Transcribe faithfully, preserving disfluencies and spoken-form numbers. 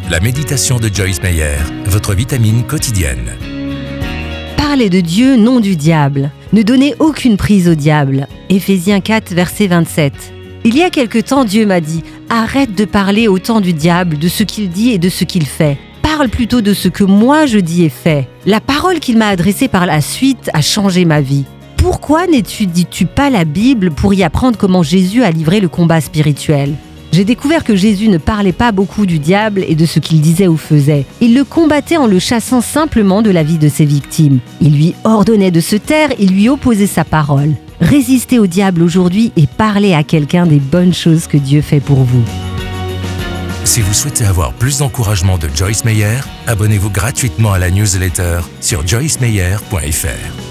La méditation de Joyce Meyer, votre vitamine quotidienne. Parlez de Dieu, non du diable. Ne donnez aucune prise au diable. Éphésiens quatre, verset vingt-sept. Il y a quelque temps, Dieu m'a dit « Arrête de parler autant du diable, de ce qu'il dit et de ce qu'il fait. Parle plutôt de ce que moi je dis et fais. » La parole qu'il m'a adressée par la suite a changé ma vie. Pourquoi n'étudies-tu pas la Bible pour y apprendre comment Jésus a livré le combat spirituel ? J'ai découvert que Jésus ne parlait pas beaucoup du diable et de ce qu'il disait ou faisait. Il le combattait en le chassant simplement de la vie de ses victimes. Il lui ordonnait de se taire, il lui opposait sa parole. Résistez au diable aujourd'hui et parlez à quelqu'un des bonnes choses que Dieu fait pour vous. Si vous souhaitez avoir plus d'encouragement de Joyce Meyer, abonnez-vous gratuitement à la newsletter sur joyce meyer point f r.